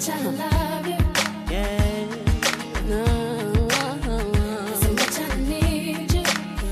much I love you. Yeah. So much I need you.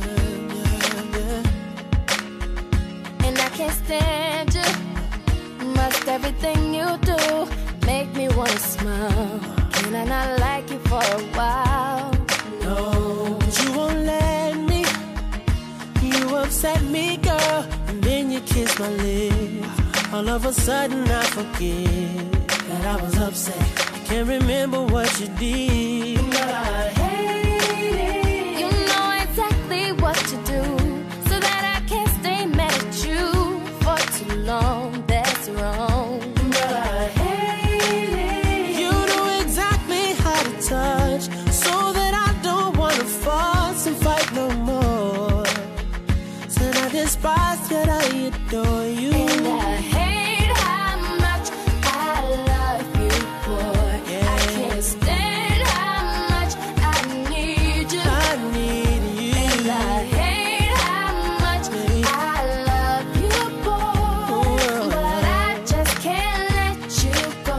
And I can't stand you. Must everything you do make me wanna smile. Can I not like you for a while? No, 'cause you won't let me. You upset me, girl, and then you kiss my lips. All of a sudden I forget that I was upset. I can't remember what you did, but I hate it. You know exactly what to do, so that I can't stay mad at you for too long. That's wrong. But I hate it. You know exactly how to touch, so that I don't wanna fuss and fight no more. Said I despise, yet I adore you. And I hate how much I love you, boy. I can't stand how much I need you. I need you. And I hate how much I love you, boy. But I just can't let you go.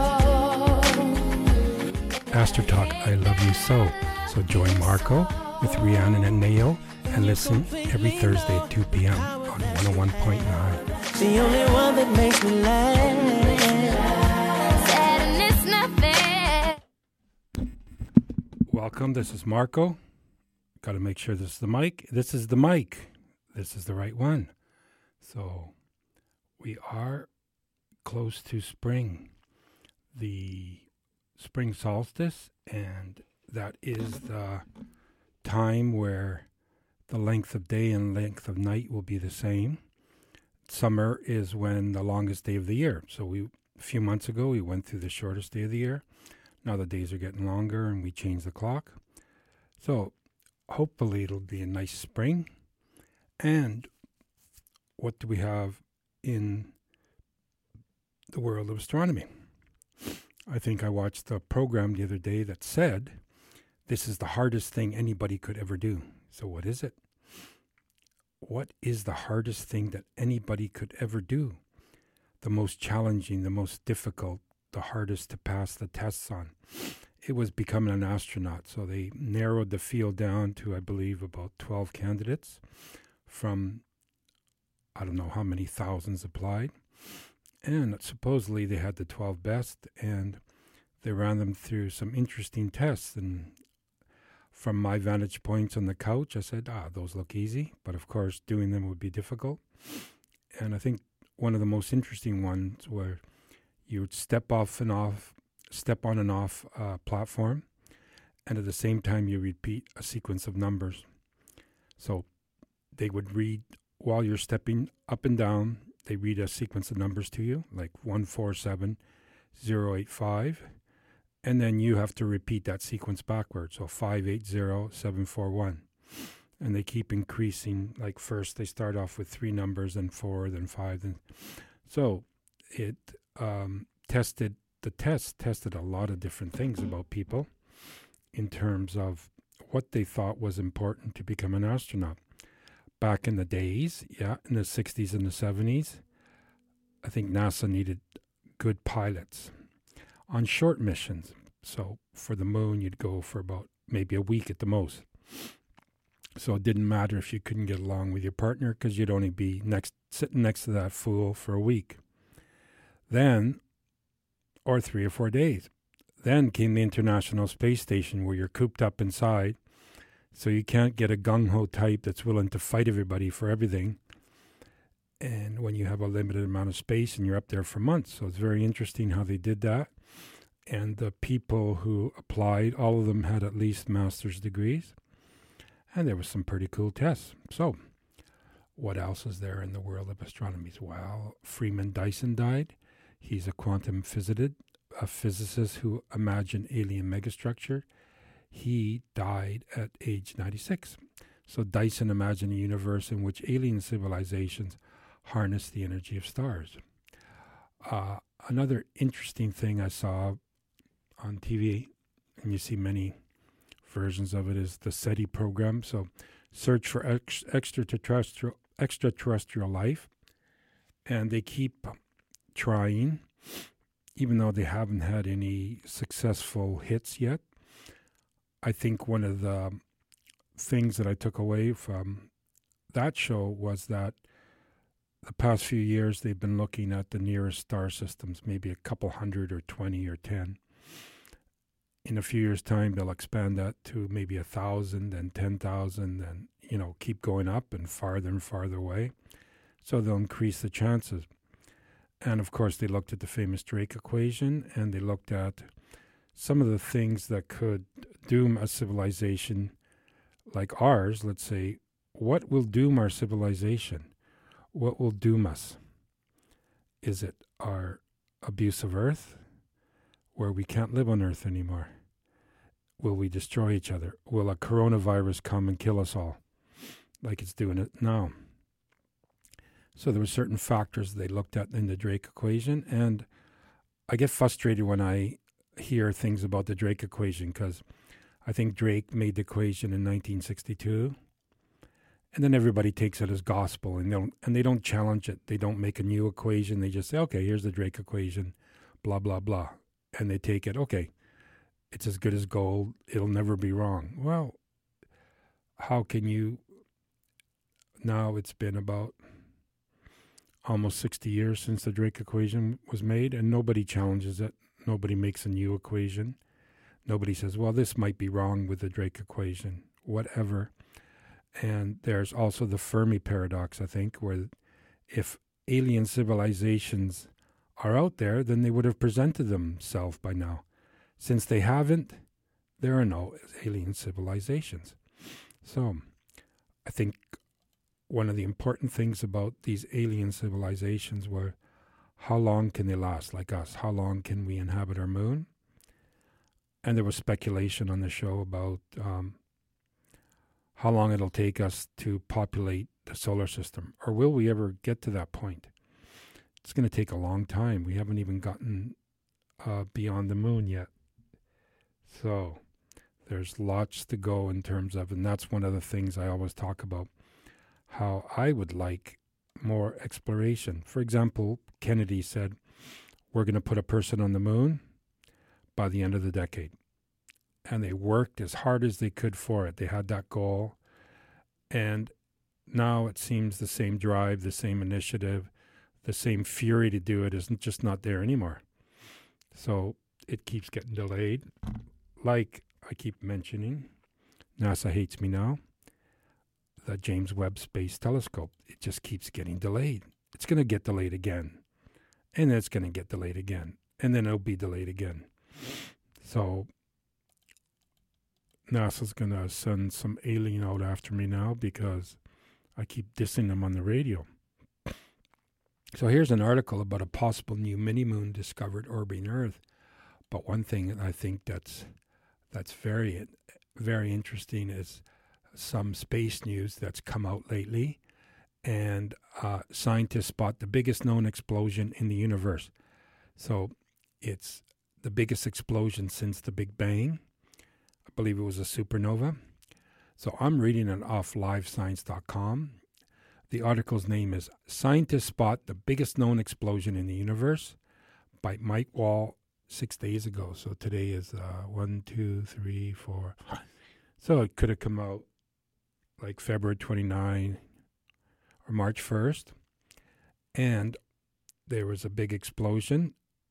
Pastor Talk, I Love You So. So join Marco with Rhiannon and Nail and listen every Thursday at 2 p.m. on 101.9. The only one that makes me laugh. Said and it's nothing. Welcome, this is Marco. Got to make sure this is the mic. This is the mic. This is the right one. So we are close to spring, the spring solstice, and that is the time where the length of day and length of night will be the same. Summer is when the longest day of the year. So a few months ago, we went through the shortest day of the year. Now the days are getting longer and we changed the clock. So hopefully it'll be a nice spring. And what do we have in the world of astronomy? I think I watched a program the other day that said this is the hardest thing anybody could ever do. So what is it? What is the hardest thing that anybody could ever do? The most challenging, the most difficult, the hardest to pass the tests on. It was becoming an astronaut. So they narrowed the field down to, I believe, about 12 candidates from, I don't know how many thousands applied. And supposedly they had the 12 best, and they ran them through some interesting tests. And from my vantage points on the couch, I said, those look easy. But of course, doing them would be difficult. And I think one of the most interesting ones where you would step on and off a platform, and at the same time you repeat a sequence of numbers. So they would read, while you're stepping up and down, they read a sequence of numbers to you, like 147085. And then you have to repeat that sequence backwards. So 580741. And they keep increasing. Like first they start off with 3 numbers, then 4, then 5. So it tested a lot of different things about people in terms of what they thought was important to become an astronaut. Back in the days, in the 60s and the 70s, I think NASA needed good pilots on short missions. So for the moon, you'd go for about maybe a week at the most. So it didn't matter if you couldn't get along with your partner, because you'd only be sitting next to that fool for a week. Then, or 3 or 4 days. Then came the International Space Station, where you're cooped up inside. So you can't get a gung-ho type that's willing to fight everybody for everything. And when you have a limited amount of space and you're up there for months. So it's very interesting how they did that. And the people who applied, all of them had at least master's degrees. And there was some pretty cool tests. So what else is there in the world of astronomy? Well, Freeman Dyson died. He's a quantum physicist who imagined alien megastructure. He died at age 96. So Dyson imagined a universe in which alien civilizations harness the energy of stars. Another interesting thing I saw on TV, and you see many versions of it, is the SETI program. So search for extraterrestrial life. And they keep trying even though they haven't had any successful hits yet. I think one of the things that I took away from that show was that the past few years they've been looking at the nearest star systems, maybe a couple hundred or 20 or 10. In a few years' time, they'll expand that to maybe 1,000 and 10,000 and, keep going up and farther away. So they'll increase the chances. And of course, they looked at the famous Drake equation, and they looked at some of the things that could doom a civilization like ours. Let's say, what will doom our civilization? What will doom us? Is it our abuse of Earth, where we can't live on Earth anymore? Will we destroy each other? Will a coronavirus come and kill us all, like it's doing it now? So there were certain factors they looked at in the Drake equation, and I get frustrated when I hear things about the Drake equation, because I think Drake made the equation in 1962, and then everybody takes it as gospel, and they don't challenge it. They don't make a new equation. They just say, okay, here's the Drake equation, blah, blah, blah. And they take it, okay, it's as good as gold. It'll never be wrong. Well, how can you, now it's been about almost 60 years since the Drake equation was made, and nobody challenges it. Nobody makes a new equation. Nobody says, well, this might be wrong with the Drake equation, whatever. And there's also the Fermi paradox, I think, where if alien civilizations are out there, then they would have presented themselves by now. Since they haven't, there are no alien civilizations. So I think one of the important things about these alien civilizations were, how long can they last like us? How long can we inhabit our moon? And there was speculation on the show about how long it'll take us to populate the solar system. Or will we ever get to that point? It's going to take a long time. We haven't even gotten beyond the moon yet. So there's lots to go in terms of, and that's one of the things I always talk about, how I would like more exploration. For example, Kennedy said, we're going to put a person on the moon by the end of the decade. And they worked as hard as they could for it. They had that goal. And now it seems the same drive, the same initiative, the same fury to do it isn't just not there anymore. So it keeps getting delayed. Like I keep mentioning, NASA hates me now. The James Webb Space Telescope, it just keeps getting delayed. It's going to get delayed again. And then it's going to get delayed again. And then it'll be delayed again. So NASA's going to send some alien out after me now because I keep dissing them on the radio. So here's an article about a possible new mini-moon discovered orbiting Earth. But one thing I think that's very, very interesting is some space news that's come out lately. And scientists spot the biggest known explosion in the universe. So it's the biggest explosion since the Big Bang. I believe it was a supernova. So I'm reading it off livescience.com. The article's name is Scientists Spot the Biggest Known Explosion in the Universe by Mike Wall 6 days ago. So today is 1, 2, 3, 4. So it could have come out like February 29 or March 1st. And there was a big explosion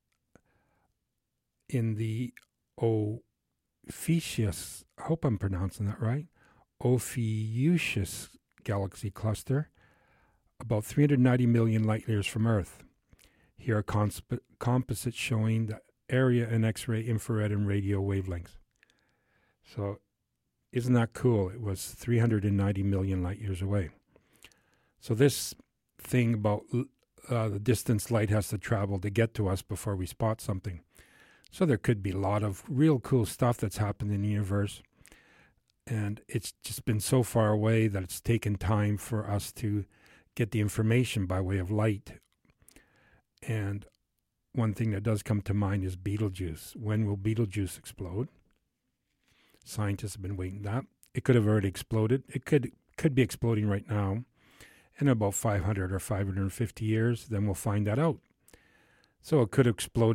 in the Ophiuchus, I hope I'm pronouncing that right, Ophiuchus galaxy cluster, about 390 million light years from Earth. Here are composites showing the area and X-ray, infrared, and radio wavelengths. So isn't that cool? It was 390 million light years away. So this thing about the distance light has to travel to get to us before we spot something. So there could be a lot of real cool stuff that's happened in the universe. And it's just been so far away that it's taken time for us to get the information by way of light. And one thing that does come to mind is Betelgeuse. When will Betelgeuse explode? Scientists have been waiting that. It could have already exploded. It could be exploding right now. In about 500 or 550 years, then we'll find that out. So it could have exploded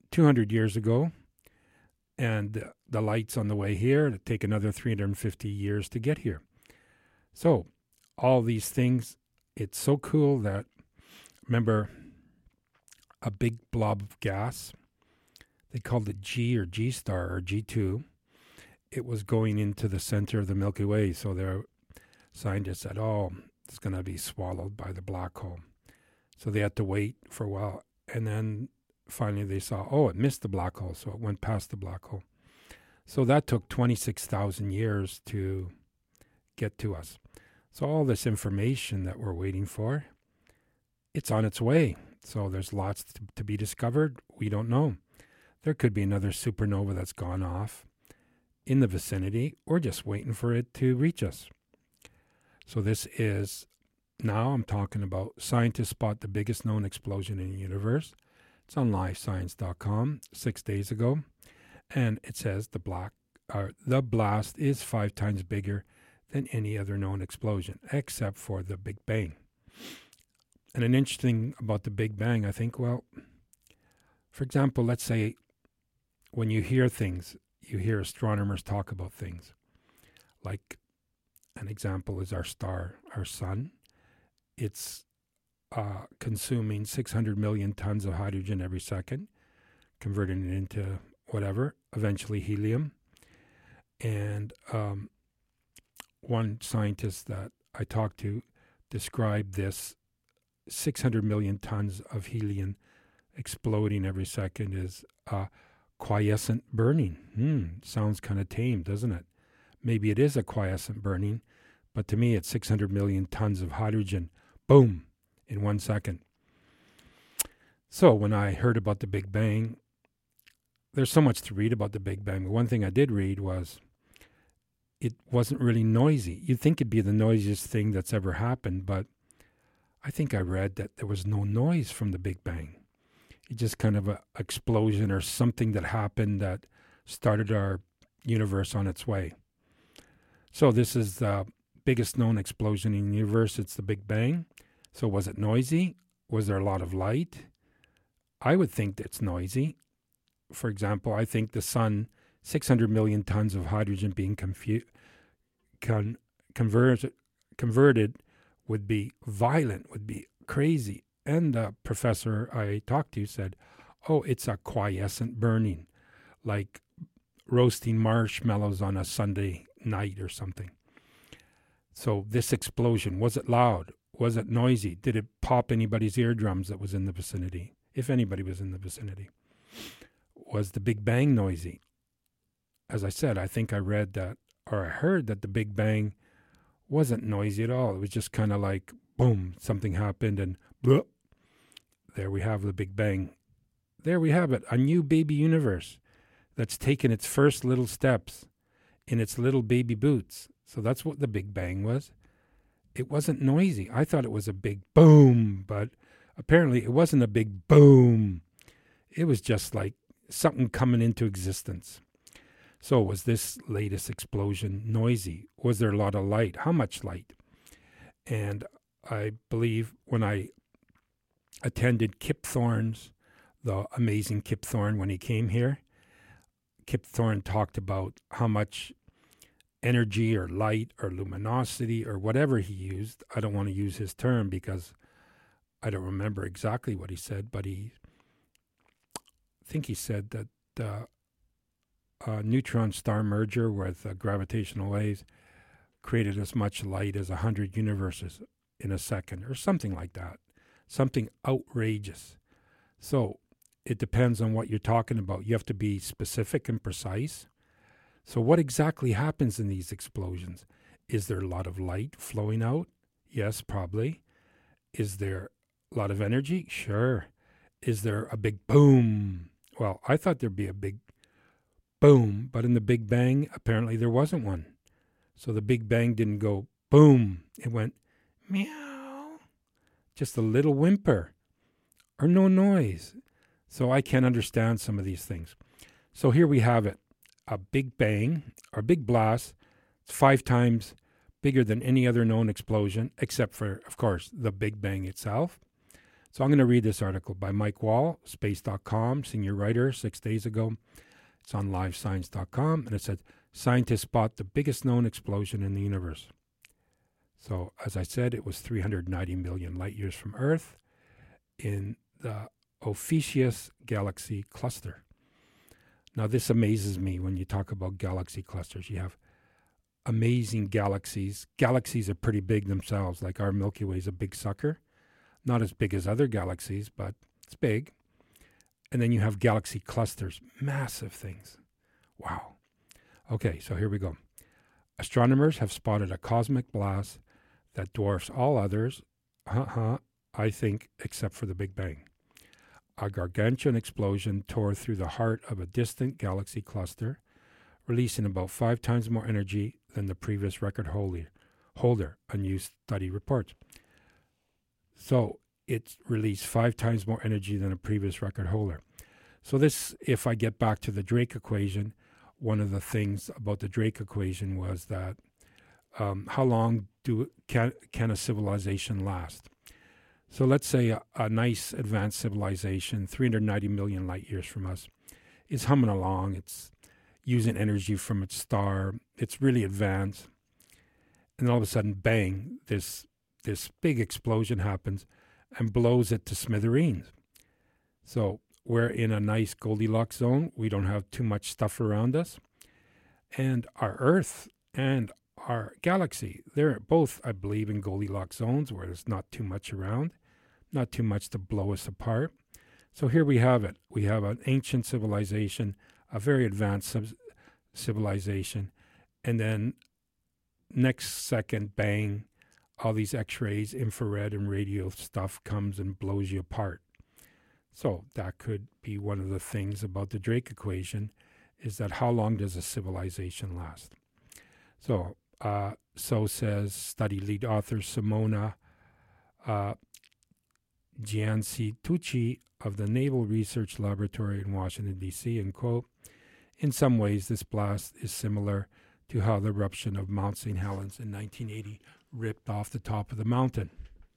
200 years ago, and the light's on the way here. It'll take another 350 years to get here. So all these things, it's so cool that, remember, a big blob of gas, they called it G or G star or G2. It was going into the center of the Milky Way. So their scientists said, oh, it's going to be swallowed by the black hole. So they had to wait for a while. And then finally they saw, oh, it missed the black hole. So it went past the black hole. So that took 26,000 years to get to us. So all this information that we're waiting for, it's on its way. So there's lots to be discovered. We don't know. There could be another supernova that's gone off in the vicinity. We're just waiting for it to reach us. So this is, now I'm talking about scientists spot the biggest known explosion in the universe. It's on livescience.com 6 days ago. And it says the blast is 5 times bigger than any other known explosion, except for the Big Bang. And an interesting about the Big Bang, I think, well, for example, let's say when you hear things, you hear astronomers talk about things. Like an example is our star, our sun. It's consuming 600 million tons of hydrogen every second, converting it into whatever, eventually helium. And one scientist that I talked to described this 600 million tons of helium exploding every second as quiescent burning. Sounds kind of tame, doesn't it? Maybe it is a quiescent burning, but to me it's 600 million tons of hydrogen, boom, in 1 second. So when I heard about the Big Bang, there's so much to read about the Big Bang. But one thing I did read was it wasn't really noisy. You'd think it'd be the noisiest thing that's ever happened, but I think I read that there was no noise from the Big Bang. It's just kind of an explosion or something that happened that started our universe on its way. So this is the biggest known explosion in the universe. It's the Big Bang. So was it noisy? Was there a lot of light? I would think it's noisy. For example, I think the sun, 600 million tons of hydrogen being converted would be violent, would be crazy. And the professor I talked to said, oh, it's a quiescent burning, like roasting marshmallows on a Sunday night or something. So this explosion, was it loud? Was it noisy? Did it pop anybody's eardrums that was in the vicinity, if anybody was in the vicinity? Was the Big Bang noisy? As I said, I think I read that, or I heard that the Big Bang wasn't noisy at all. It was just kind of like, boom, something happened and blah. There we have the Big Bang. There we have it, a new baby universe that's taken its first little steps in its little baby boots. So that's what the Big Bang was. It wasn't noisy. I thought it was a big boom, but apparently it wasn't a big boom. It was just like something coming into existence. So was this latest explosion noisy? Was there a lot of light? How much light? And I believe when I attended Kip Thorne's, the amazing Kip Thorne, when he came here, Kip Thorne talked about how much energy or light or luminosity or whatever he used. I don't want to use his term because I don't remember exactly what he said, but I think he said that neutron star merger with gravitational waves created as much light as 100 universes in a second or something like that. Something outrageous. So it depends on what you're talking about. You have to be specific and precise. So what exactly happens in these explosions? Is there a lot of light flowing out? Yes, probably. Is there a lot of energy? Sure. Is there a big boom? Well, I thought there'd be a big boom, but in the Big Bang, apparently there wasn't one. So the Big Bang didn't go boom. It went meow. Just a little whimper or no noise. So I can't understand some of these things. So here we have it. A Big Bang or big blast. It's 5 times bigger than any other known explosion, except for, of course, the Big Bang itself. So I'm going to read this article by Mike Wall, space.com, senior writer, 6 days ago. It's on livescience.com, and it says, scientists spot the biggest known explosion in the universe. So, as I said, it was 390 million light years from Earth in the Ophiuchus galaxy cluster. Now, this amazes me when you talk about galaxy clusters. You have amazing galaxies. Galaxies are pretty big themselves, like our Milky Way is a big sucker. Not as big as other galaxies, but it's big. And then you have galaxy clusters, massive things. Wow. Okay, so here we go. Astronomers have spotted a cosmic blast that dwarfs all others, I think, except for the Big Bang. A gargantuan explosion tore through the heart of a distant galaxy cluster, releasing about 5 times more energy than the previous record holder, a new study reports. So it released 5 times more energy than a previous record holder. So this, if I get back to the Drake equation, one of the things about the Drake equation was that how long can a civilization last? So let's say a nice advanced civilization, 390 million light years from us, is humming along. It's using energy from its star. It's really advanced. And all of a sudden, bang, this big explosion happens and blows it to smithereens. So we're in a nice Goldilocks zone. We don't have too much stuff around us. And our Earth and our galaxy, they're both, I believe, in Goldilocks zones where there's not too much around, not too much to blow us apart. So here we have it. We have an ancient civilization, a very advanced civilization, and then next second, bang, all these X-rays, infrared and radio stuff comes and blows you apart. So that could be one of the things about the Drake equation, is that how long does a civilization last? So, so says study lead author Simona Giancitucci of the Naval Research Laboratory in Washington, D.C., and quote, in some ways, this blast is similar to how the eruption of Mount St. Helens in 1980 ripped off the top of the mountain.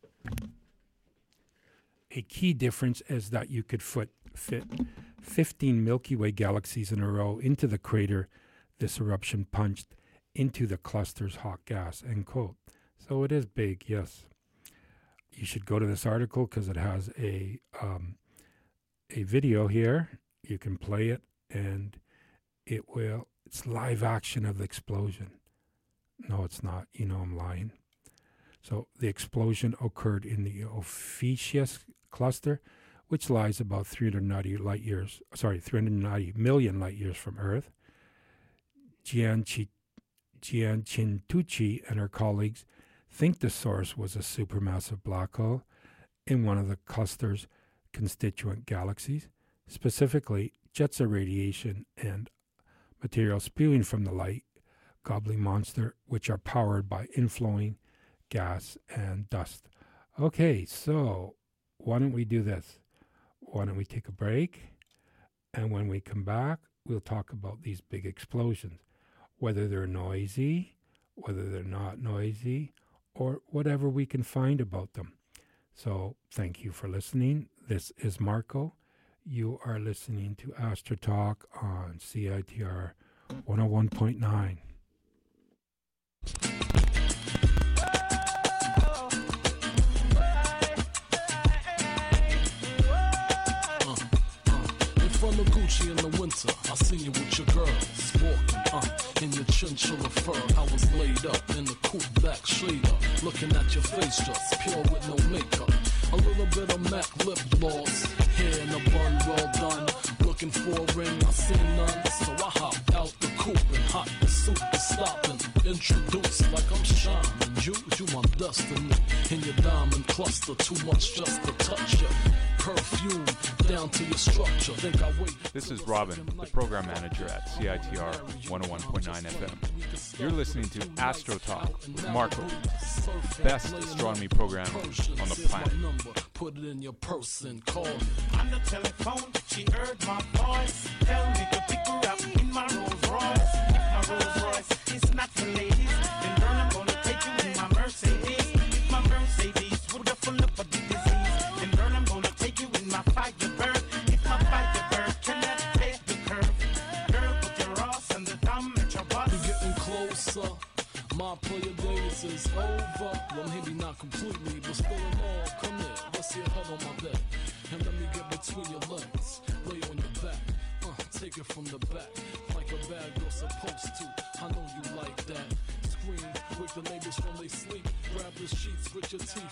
A key difference is that you could fit 15 Milky Way galaxies in a row into the crater this eruption punched into the cluster's hot gas, end quote. So it is big, yes. You should go to this article because it has a video here. You can play it, and it's live action of the explosion. No, it's not. You know I'm lying. So the explosion occurred in the Ophiuchus cluster, which lies about 390 million light years from Earth. Giancitucci and her colleagues think the source was a supermassive black hole in one of the cluster's constituent galaxies, specifically jets of radiation and material spewing from the light gobbling monster, which are powered by inflowing gas and dust. Okay, so why don't we do this? Why don't we take a break? And when we come back, we'll talk about these big explosions, whether they're noisy, whether they're not noisy, or whatever we can find about them. So thank you for listening. This is Marco. You are listening to Astro Talk on CITR 101.9. Gucci in the winter, I seen you with your girls walking, in your chinchilla fur. I was laid up in the coupe back shader, looking at your face just pure with no makeup. A little bit of MAC lip gloss, hair in a bun well done. Looking for a ring, I seen none, so I hopped out the coupe and hot the suit to stop and introduce like I'm shining. You my destiny in your diamond cluster, too much just to touch you. Perfume down to your structure. Think I wait. This is Robin, the program manager at CITR 101.9 FM. You're listening to Astro Talk with Marco, best astronomy program on the planet. Put it in your purse and call me. On the telephone, she heard my voice. Tell me to pick her up in my Rolls Royce. If my Rolls Royce is not for ladies, then girl, I'm gonna take you in my Mercedes. If my Mercedes would have full up of the disease, then girl, I'm gonna My player days is over. Well, maybe not completely, but still in all. Come here, let's see your head on my bed. And let me get between your legs. Lay on your back. Take it from the back. Like a bad girl supposed to. I know you like that. Scream, wake the neighbors from they sleep. Grab the sheets with your teeth.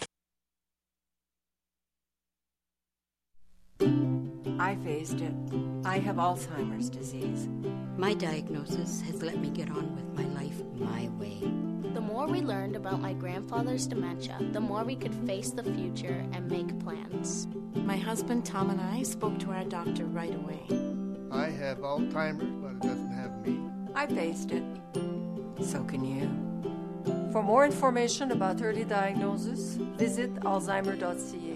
I faced it. I have Alzheimer's disease. My diagnosis has let me get on with my life my way. The more we learned about my grandfather's dementia, the more we could face the future and make plans. My husband Tom and I spoke to our doctor right away. I have Alzheimer's, but it doesn't have me. I faced it. So can you. For more information about early diagnosis, visit alzheimer.ca.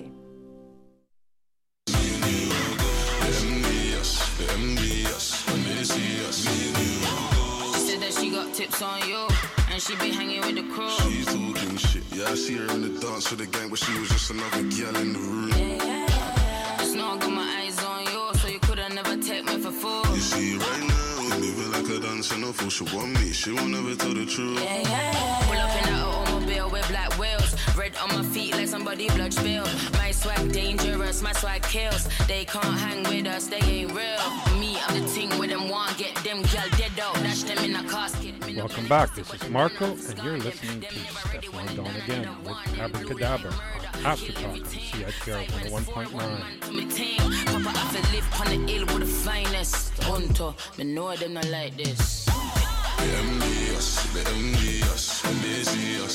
She said that she got tips on you, and she be hanging with the crew. She talking shit, yeah, I see her in the dance with the gang, but she was just another girl in the room. Just know I got my eyes on you, so you coulda never take me for fool. You see right now, moving like a dancer, no fool, she want me, she won't ever tell the truth. Pull up in that automobile with black wheels, red on my feet like somebody blood spilled. My swag dangerous, my swag kills. They can't hang with us, they ain't real. Me, I'm the ting with them, want get them girl dead out, dash them in a casket. Welcome back, this is Marco, and you're listening to Stefan Don again with Abracadabra on After Talk on CITR 101.9. Papa, I feel live on the hill with the finest. Unto, me know them not like this. The MDS, they see us. The MDS,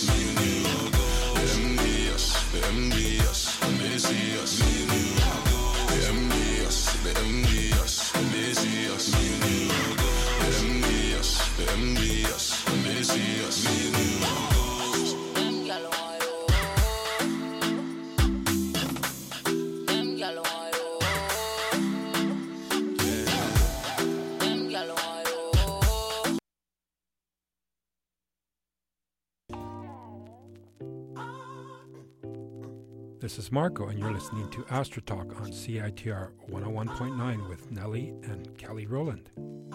they see us. The MDS, they see us. This is Marco, and you're listening to Astro Talk on CITR 101.9 with Nelly and Kelly Rowland.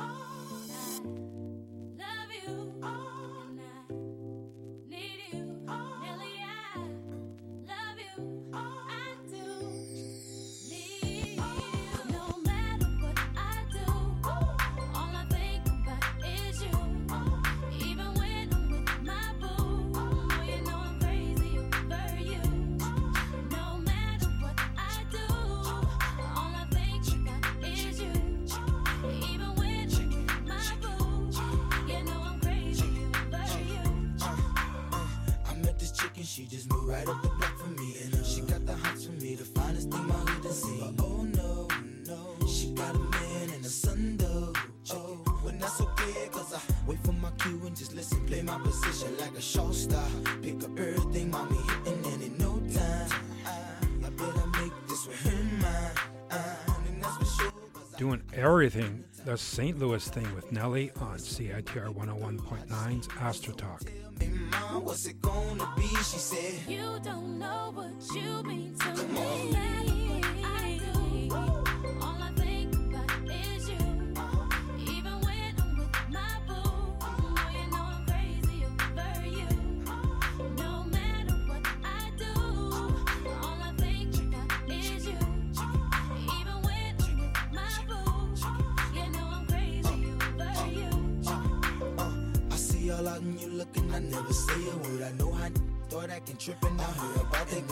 She just moved right up the block for me, and she got the hots for me, the finest thing my hood has seen. Oh no, no, she got a man and a son though. Oh, but that's okay, cause I wait for my cue and just listen, play my position like a show star. Pick up everything, mommy hitting, and in no time, I better make this with her mine, and that's for sure. Doing everything, the St. Louis thing with Nelly on CITR 101.9's Astro Talk. What's it gonna be? She said, you don't know what you mean to come me. on. I do. All I think about is you. Even when I'm with my boo, you know I'm crazy over you. No matter what I do, all I think about is you. Even when I'm with my boo, you know I'm crazy over you. I see all out and you looking, I never say a word. I know I thought I can trip and I heard about that.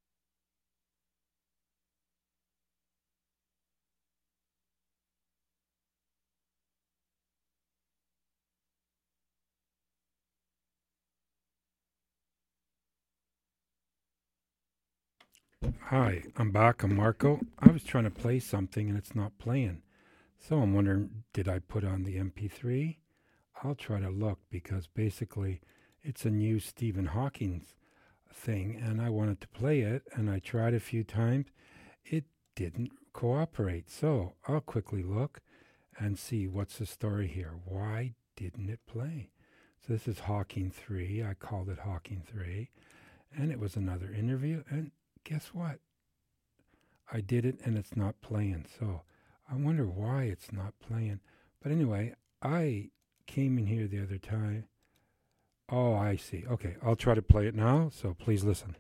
Hi, I'm back. I'm Marco. I was trying to play something and it's not playing. So I'm wondering, did I put on the MP3? I'll try to look because basically it's a new Stephen Hawking's thing and I wanted to play it and I tried a few times. It didn't cooperate. So I'll quickly look and see what's the story here. Why didn't it play? So this is Hawking 3. I called it Hawking 3. And it was another interview. And guess what? I did it and it's not playing. So I wonder why it's not playing. But anyway, I came in here the other time. Oh, I see. Okay, I'll try to play it now, so please listen.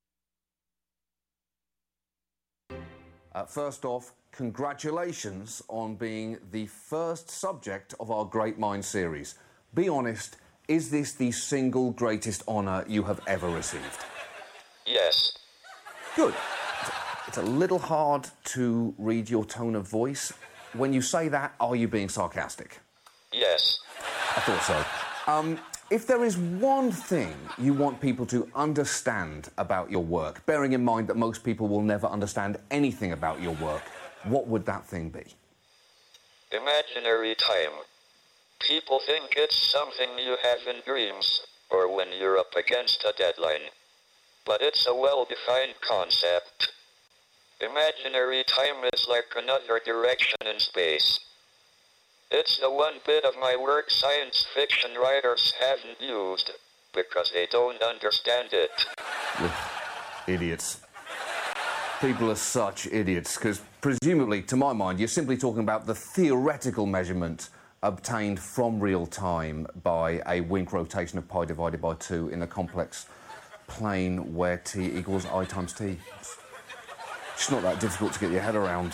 First off, congratulations on being the first subject of our Great Mind series. Be honest, is this the single greatest honour you have ever received? Yes. Good. It's a little hard to read your tone of voice. When you say that, are you being sarcastic? Yes. I thought so. If there is one thing you want people to understand about your work, bearing in mind that most people will never understand anything about your work, what would that thing be? Imaginary time. People think it's something you have in dreams, or when you're up against a deadline. But it's a well-defined concept. Imaginary time is like another direction in space. It's the one bit of my work science fiction writers haven't used, because they don't understand it. Idiots. People are such idiots, because presumably, to my mind, you're simply talking about the theoretical measurement obtained from real time by a wink rotation of pi divided by 2 in a complex plane where t equals I times t. It's not that difficult to get your head around.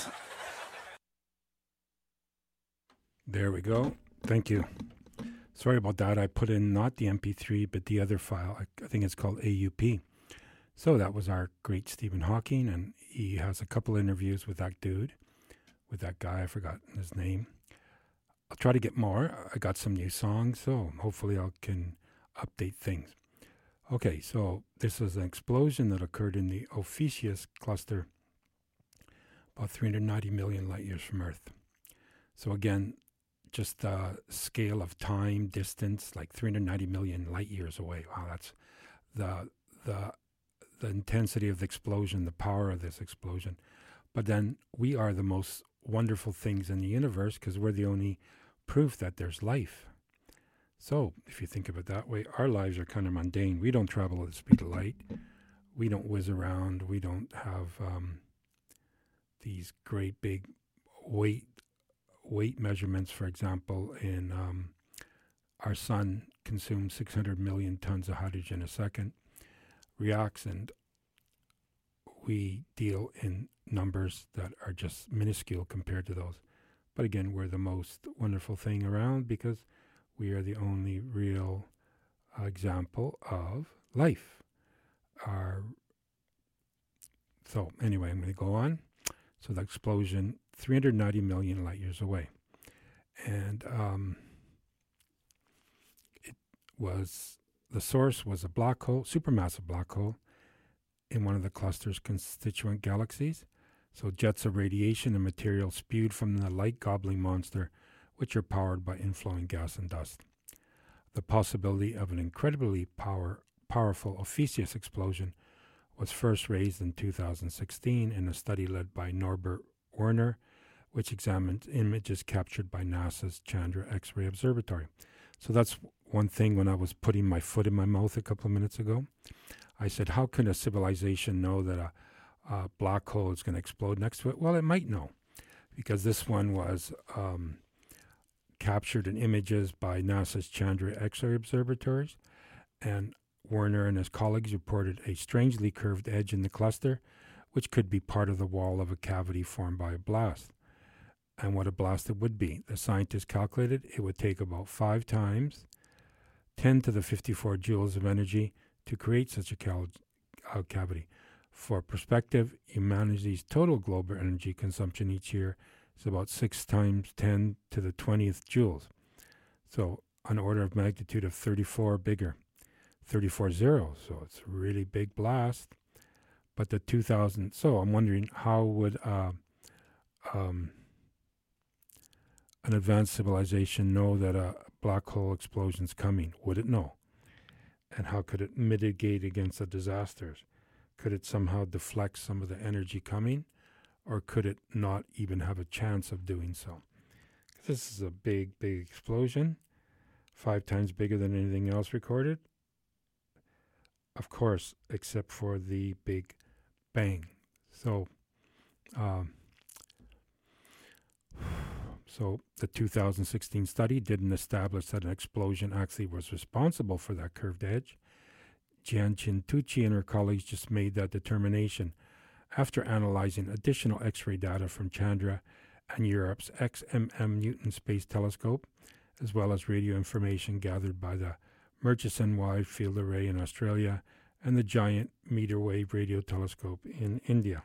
There we go. Thank you. Sorry about that. I put in not the MP3, but the other file. I think it's called AUP. So that was our great Stephen Hawking, and he has a couple interviews with that dude, with that guy. I forgot his name. I'll try to get more. I got some new songs, so hopefully I can update things. Okay, so this is an explosion that occurred in the Ophiuchus cluster, about 390 million light years from Earth. So again, just the scale of time, distance, like 390 million light years away. Wow, that's the intensity of the explosion, the power of this explosion. But then we are the most wonderful things in the universe because we're the only proof that there's life. So if you think of it that way, our lives are kind of mundane. We don't travel at the speed of light. We don't whiz around. We don't have these great big weight measurements. For example, in our sun consumes 600 million tons of hydrogen a second, reacts, and we deal in numbers that are just minuscule compared to those. But again, we're the most wonderful thing around because we are the only real example of life. So anyway, I'm going to go on. So the explosion, 390 million light years away. And the source was a black hole, supermassive black hole, in one of the cluster's constituent galaxies. So jets of radiation and material spewed from the light-gobbling monster, which are powered by inflowing gas and dust. The possibility of an incredibly powerful Ophiuchus explosion was first raised in 2016 in a study led by Norbert Werner, which examined images captured by NASA's Chandra X-ray Observatory. So that's one thing. When I was putting my foot in my mouth a couple of minutes ago, I said, how can a civilization know that a black hole is going to explode next to it? Well, it might know, because this one was captured in images by NASA's Chandra X-ray observatories, and Werner and his colleagues reported a strangely curved edge in the cluster, which could be part of the wall of a cavity formed by a blast. And what a blast it would be. The scientists calculated it would take about 5 times 10 to the 54 joules of energy to create such a cavity. For perspective, humanity's total global energy consumption each year is about 6 times 10 to the 20th joules. So an order of magnitude of 34 bigger. 34 zeros, so it's a really big blast. But the 2000, so I'm wondering, how would an advanced civilization know that a black hole explosion's coming? Would it know? And how could it mitigate against the disasters? Could it somehow deflect some of the energy coming? Or could it not even have a chance of doing so? This is a big, big explosion, 5 times bigger than anything else recorded. Of course, except for the Big Bang. So So the 2016 study didn't establish that an explosion actually was responsible for that curved edge. Jian-Chin Tucci and her colleagues just made that determination after analyzing additional X-ray data from Chandra and Europe's XMM Newton Space Telescope, as well as radio information gathered by the Murchison Wide Field Array in Australia and the Giant Meter Wave Radio Telescope in India.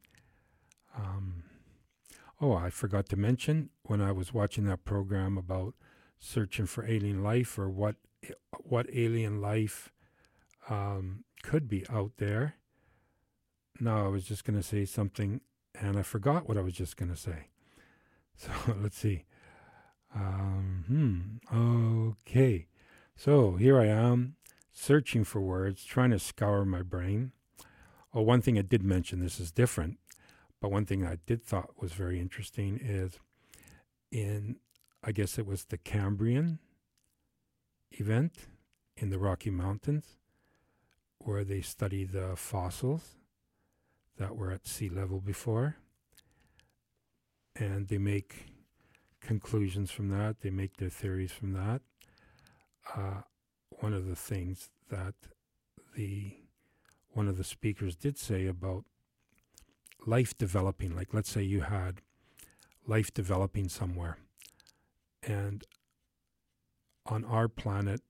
I forgot to mention, when I was watching that program about searching for alien life, or what alien life could be out there. No, I was just going to say something, and I forgot what I was just going to say. So let's see. Okay. So here I am, searching for words, trying to scour my brain. Oh, one thing I did mention, this is different, but one thing I did thought was very interesting is I guess it was the Cambrian event in the Rocky Mountains, where they study the fossils that were at sea level before, and they make conclusions from that. They make their theories from that. One of the things that one of the speakers did say about life developing, like let's say you had life developing somewhere, and on our planet,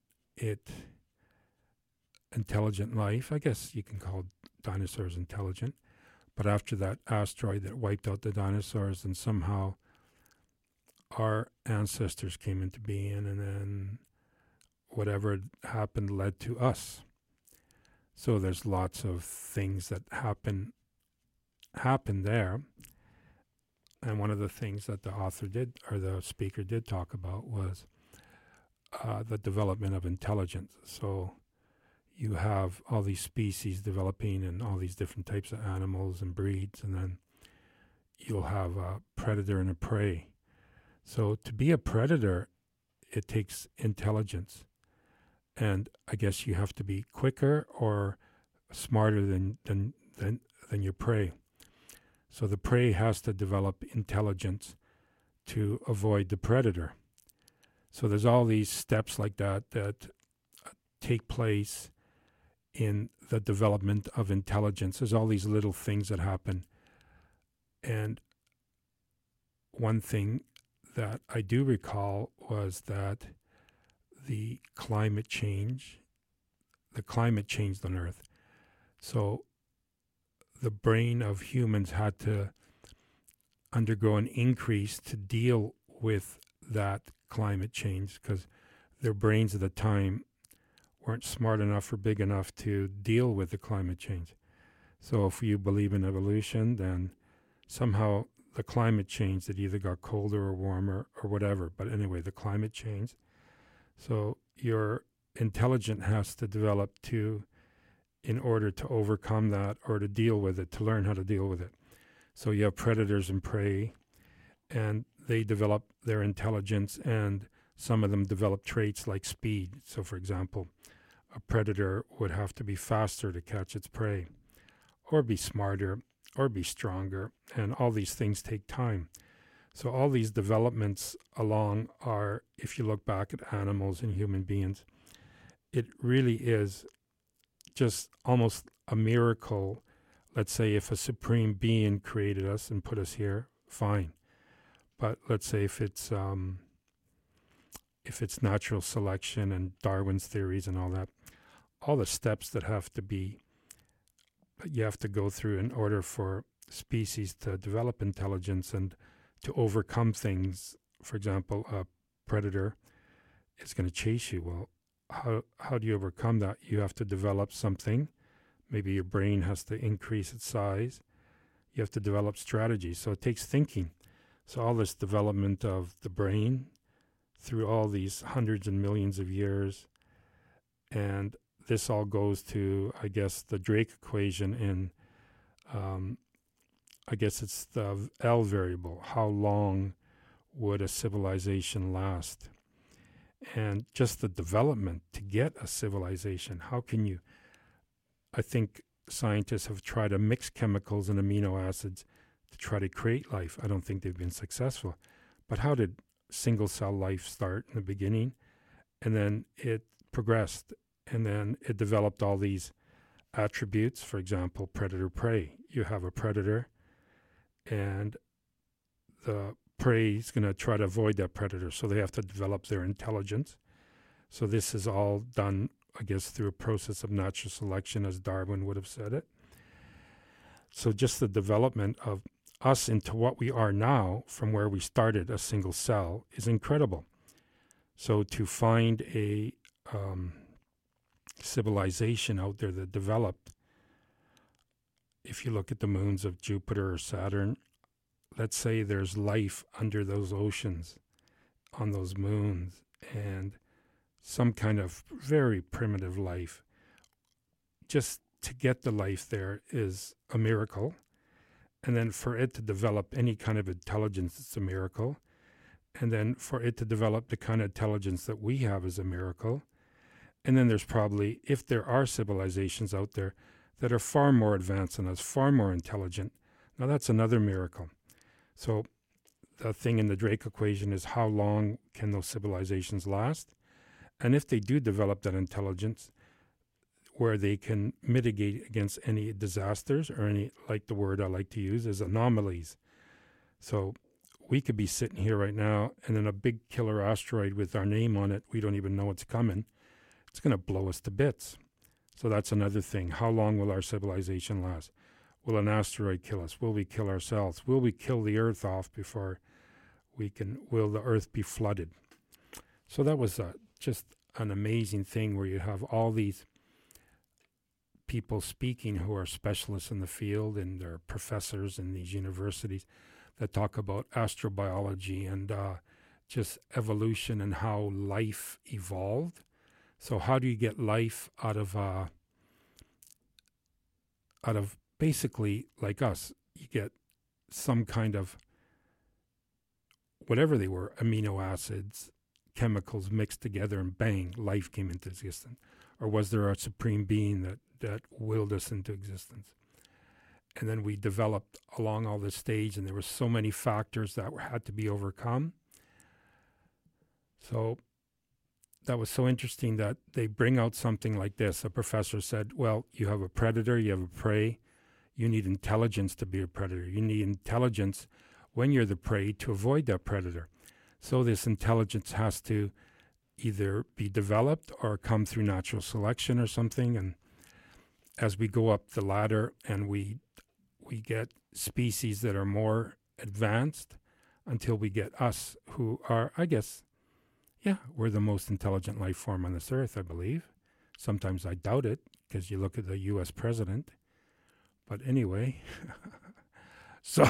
intelligent life, I guess you can call dinosaurs intelligent, but after that asteroid that wiped out the dinosaurs, and somehow our ancestors came into being, and then whatever happened led to us. So there's lots of things that happen there. And one of the things that the author did, or the speaker did talk about, was the development of intelligence. So you have all these species developing and all these different types of animals and breeds, and then you'll have a predator and a prey. So to be a predator, it takes intelligence. And I guess you have to be quicker or smarter than your prey. So the prey has to develop intelligence to avoid the predator. So there's all these steps like that take place in the development of intelligence. There's all these little things that happen. And one thing that I do recall was that the climate changed on Earth. So the brain of humans had to undergo an increase to deal with that climate change, because their brains at the time weren't smart enough or big enough to deal with the climate change. So if you believe in evolution, then somehow the climate changed. It either got colder or warmer or whatever. But anyway, the climate changed. So your intelligence has to develop in order to overcome that, or to deal with it, to learn how to deal with it. So you have predators and prey, and they develop their intelligence, and some of them develop traits like speed. So for example, a predator would have to be faster to catch its prey, or be smarter, or be stronger, and all these things take time. So all these developments along are, if you look back at animals and human beings, it really is just almost a miracle. Let's say if a supreme being created us and put us here, fine. But let's say if it's natural selection and Darwin's theories and all the steps that you have to go through in order for species to develop intelligence and to overcome things. For example, a predator is going to chase you. Well, how do you overcome that? You have to develop something. Maybe your brain has to increase its size. You have to develop strategies. So it takes thinking. So all this development of the brain through all these hundreds and millions of years, and this all goes to, I guess, the Drake equation in, I guess it's the L variable. How long would a civilization last? And just the development to get a civilization. How can you? I think scientists have tried to mix chemicals and amino acids to try to create life. I don't think they've been successful. But how did single cell life start in the beginning? And then it progressed, and then it developed all these attributes. For example, predator-prey. You have a predator, and the prey is going to try to avoid that predator, so they have to develop their intelligence. So this is all done, I guess, through a process of natural selection, as Darwin would have said it. So just the development of us into what we are now from where we started, a single cell, is incredible. So to find a civilization out there that developed, if you look at the moons of Jupiter or Saturn, let's say there's life under those oceans on those moons, and some kind of very primitive life. Just to get the life there is a miracle. And then for it to develop any kind of intelligence, it's a miracle. And then for it to develop the kind of intelligence that we have is a miracle. And then there's probably, if there are civilizations out there that are far more advanced than us, far more intelligent, now that's another miracle. So the thing in the Drake equation is how long can those civilizations last? And if they do develop that intelligence where they can mitigate against any disasters or any, like the word I like to use, is anomalies. So we could be sitting here right now, and then a big killer asteroid with our name on it, we don't even know it's coming. It's going to blow us to bits. So that's another thing. How long will our civilization last? Will an asteroid kill us? Will we kill ourselves? Will we kill the Earth off before we can? Will the Earth be flooded? So that was just an amazing thing where you have all these people speaking who are specialists in the field, and they're professors in these universities that talk about astrobiology and just evolution and how life evolved. So how do you get life out of basically like us? You get some kind of, whatever they were, amino acids, chemicals mixed together, and bang, life came into existence. Or was there a supreme being that willed us into existence? And then we developed along all this stage, and there were so many factors that had to be overcome. So that was so interesting that they bring out something like this. A professor said, well, you have a predator, you have a prey. You need intelligence to be a predator. You need intelligence when you're the prey to avoid that predator. So this intelligence has to either be developed or come through natural selection or something. And as we go up the ladder and we get species that are more advanced until we get us, who are, I guess, we're the most intelligent life form on this earth, I believe. Sometimes I doubt it, because you look at the U.S. president. But anyway, so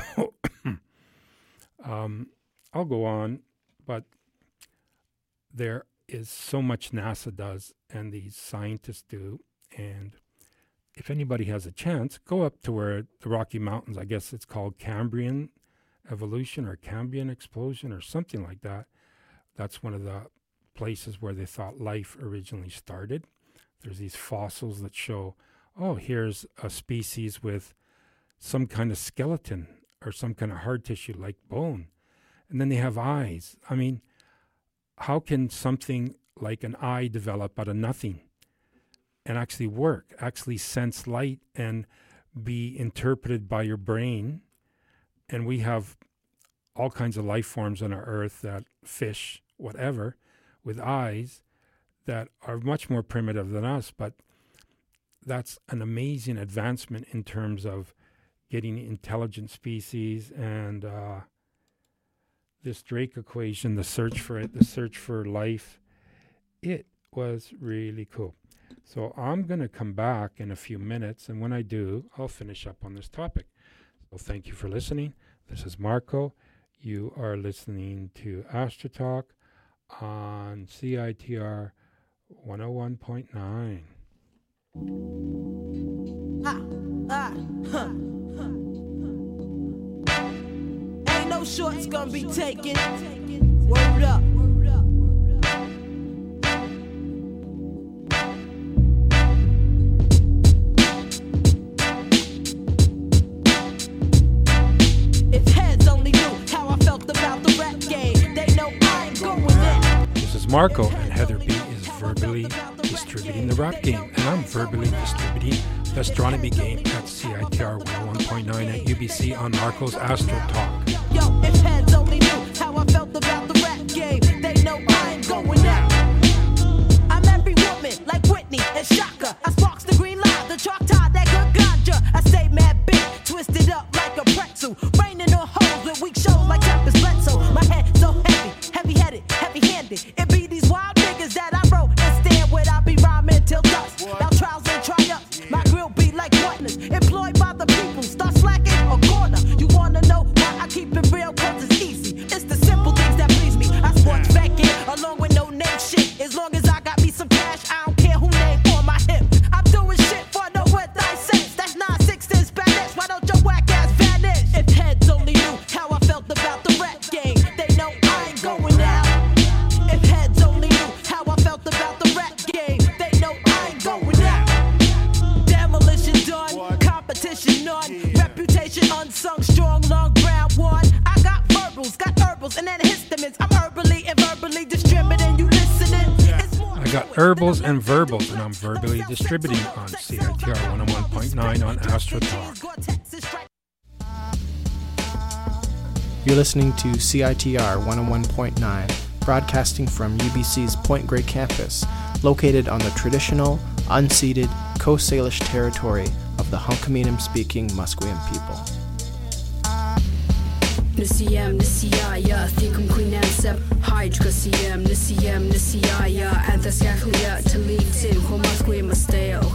I'll go on, but there is so much NASA does and these scientists do, and if anybody has a chance, go up to where the Rocky Mountains, I guess it's called Cambrian evolution or Cambrian explosion or something like that. That's one of the places where they thought life originally started. There's these fossils that show, oh, here's a species with some kind of skeleton or some kind of hard tissue like bone. And then they have eyes. I mean, how can something like an eye develop out of nothing and actually work, actually sense light and be interpreted by your brain? And we have all kinds of life forms on our earth, that fish, whatever, with eyes that are much more primitive than us, but that's an amazing advancement in terms of getting intelligent species. And this Drake equation, the search for it, the search for life, it was really cool. So I'm going to come back in a few minutes, and when I do, I'll finish up on this topic. So thank you for listening. This is Marco. You are listening to Astro Talk on CITR 101.9. Ain't no shorts gonna be taken. Word up. If heads only knew how I felt about the rap game. Marco, and Heather B is verbally distributing the rap game, and I'm verbally distributing the astronomy game at CITR 101.9 at UBC on Marco's Astro Talk. Yo, if heads only knew how I felt about the rap game, they know I ain't going out. I'm every woman like Whitney and Shaka. I sparks the green line, the chalk tie, that good ganja. I stay mad big, twisted up like a pretzel. Raining on hoes with weak shows like Tempest Bledsoe. My head so heavy, heavy-headed, heavy-handed. It be these wild niggas that I wrote and stand where I be rhyming till dusk. Now trials and triumphs, my grill be like partners. Employed by the people, start slacking a corner. You wanna know why I keep it real? Cause it's easy. It's the simple things that please me. I sports back in along with no name shit. As long as I got me some cash, I don't care who name on my hip. I'm doing shit for no what I sense. That's 9-6 in Spanish. Why don't your whack ass vanish? If heads only knew how I felt about the rap game, they know I ain't going out. If heads only knew how I felt about the rap game, they know I ain't going out. Demolition done, competition none, reputation unsung, strong lung ground one. I got verbals, got herbals, and then histamines. I'm herbally and verbally distributing. You listening? I got herbals and verbals, and I'm verbally distributing on CITR 101.9 on Astro Talk. You're listening to CITR 101.9, broadcasting from UBC's Point Grey campus, located on the traditional, unceded Coast Salish territory of the Hunkaminam-speaking Musqueam people. Nisiyam, Nisiyaya, Thikum Queenam Sep, Hydra Siyam, Nisiyaya, Anthascaclia, Talitim, Homasqueam Masteo.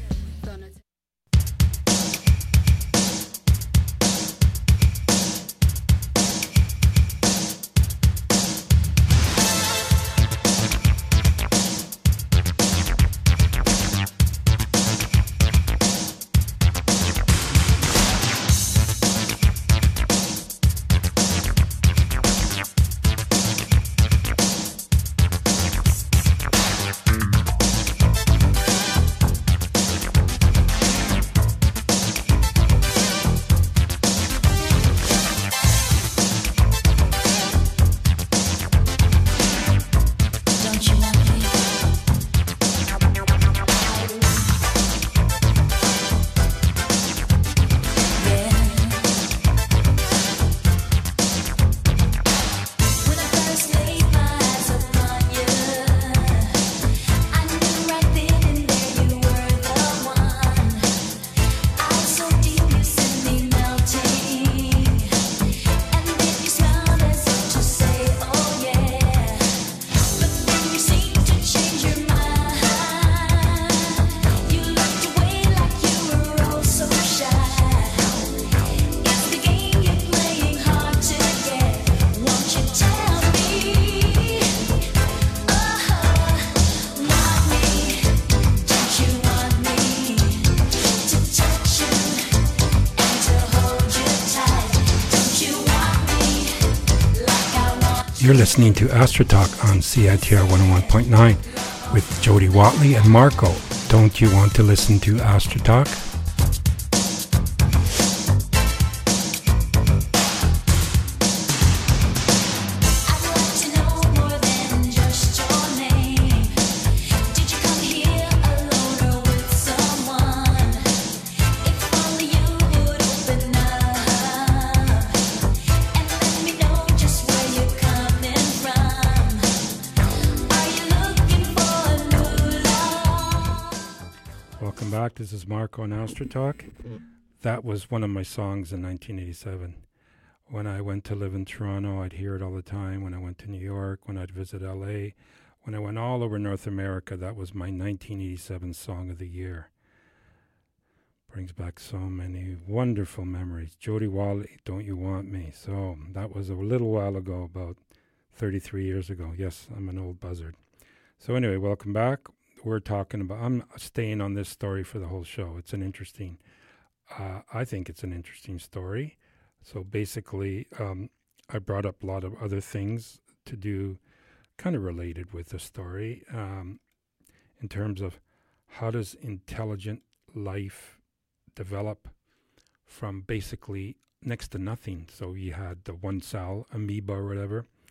You're listening to Astro Talk on CITR 101.9 with Jody Watley and Marco. Don't you want to listen to Astro Talk? This is Marco on Astro Talk. That was one of my songs in 1987. When I went to live in Toronto, I'd hear it all the time. When I went to New York, when I'd visit LA, when I went all over North America, that was my 1987 Song of the Year. Brings back so many wonderful memories. Jody Watley, Don't You Want Me? So that was a little while ago, about 33 years ago. Yes, I'm an old buzzard. So anyway, welcome back. We're talking about, I'm staying on this story for the whole show. It's an interesting, I think it's an interesting story. So basically, I brought up a lot of other things to do kind of related with the story in terms of how does intelligent life develop from basically next to nothing. So you had the one cell amoeba or whatever,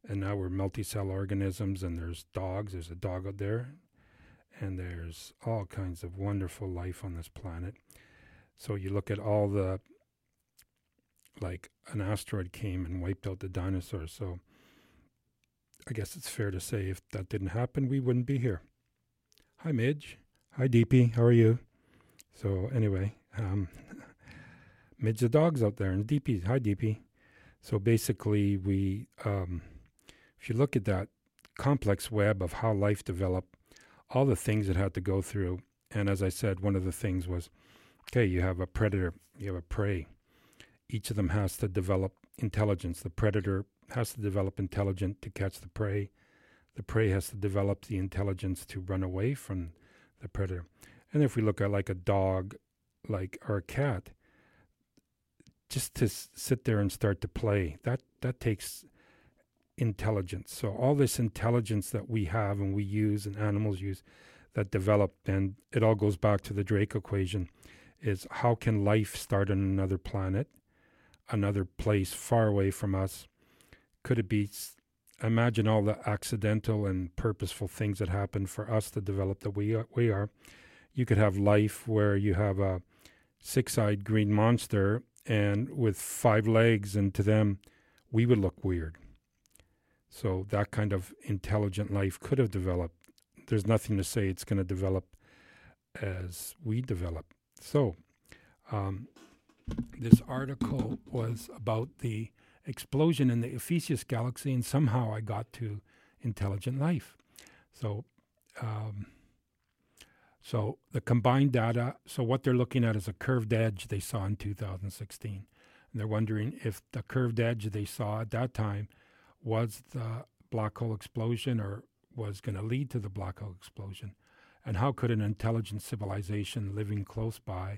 And now we're multicell organisms, and there's dogs. There's a dog out there. And there's all kinds of wonderful life on this planet. So you look at all the, like an asteroid came and wiped out the dinosaurs. So I guess it's fair to say if that didn't happen, we wouldn't be here. Hi, Midge. Hi, DP. How are you? So anyway, Midge the dog's out there, and DP. Hi, DP. So basically, we, if you look at that complex web of how life developed, all the things it had to go through, and as I said, one of the things was, okay, you have a predator, you have a prey. Each of them has to develop intelligence. The predator has to develop intelligence to catch the prey. The prey has to develop the intelligence to run away from the predator. And if we look at like a dog, like or a cat, just to sit there and start to play, that takes intelligence. So all this intelligence that we have and we use and animals use that develop, and it all goes back to the Drake equation, is how can life start on another planet, another place far away from us? Could it be, imagine all the accidental and purposeful things that happen for us to develop that we are. You could have life where you have a six-eyed green monster and with 5 legs, and to them, we would look weird. So that kind of intelligent life could have developed. There's nothing to say it's going to develop as we develop. So this article was about the explosion in the Ophiuchus galaxy, and somehow I got to intelligent life. So so the combined data, so what they're looking at is a curved edge they saw in 2016. And they're wondering if the curved edge they saw at that time was the black hole explosion or was going to lead to the black hole explosion. And how could an intelligent civilization living close by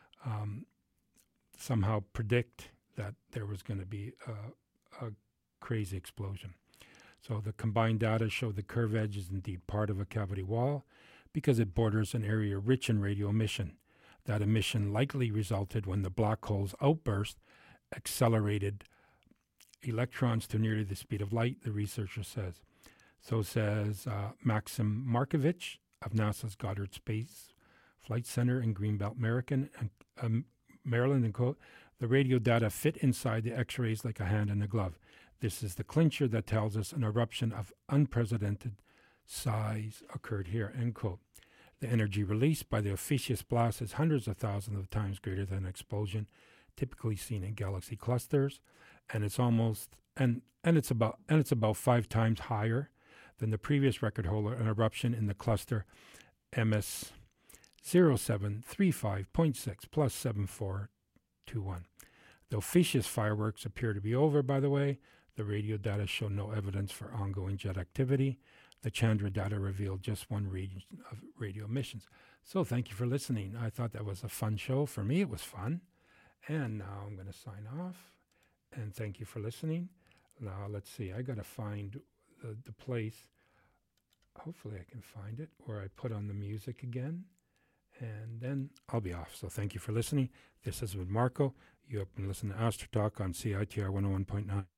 somehow predict that there was going to be a crazy explosion? So the combined data show the curved edge is indeed part of a cavity wall because it borders an area rich in radio emission. That emission likely resulted when the black hole's outburst accelerated electrons to nearly the speed of light, the researcher says. So says Maxim Markovich of NASA's Goddard Space Flight Center in Greenbelt, Maryland, and quote, the radio data fit inside the X-rays like a hand in a glove. This is the clincher that tells us an eruption of unprecedented size occurred here, end quote. The energy released by the Ophiuchus blast is hundreds of thousands of times greater than an explosion typically seen in galaxy clusters, and it's almost and it's about 5 times higher than the previous record holder, an eruption in the cluster MS 0735.6 plus 7421. The Ophiuchus fireworks appear to be over, by the way. The radio data show no evidence for ongoing jet activity. The Chandra data revealed just one region of radio emissions. So thank you for listening. I thought that was a fun show. For me, it was fun. And now I'm going to sign off. And thank you for listening. Now, let's see. I got to find the place. Hopefully I can find it where I put on the music again. And then I'll be off. So thank you for listening. This has been Marco. You have been listening to Astro Talk on CITR 101.9.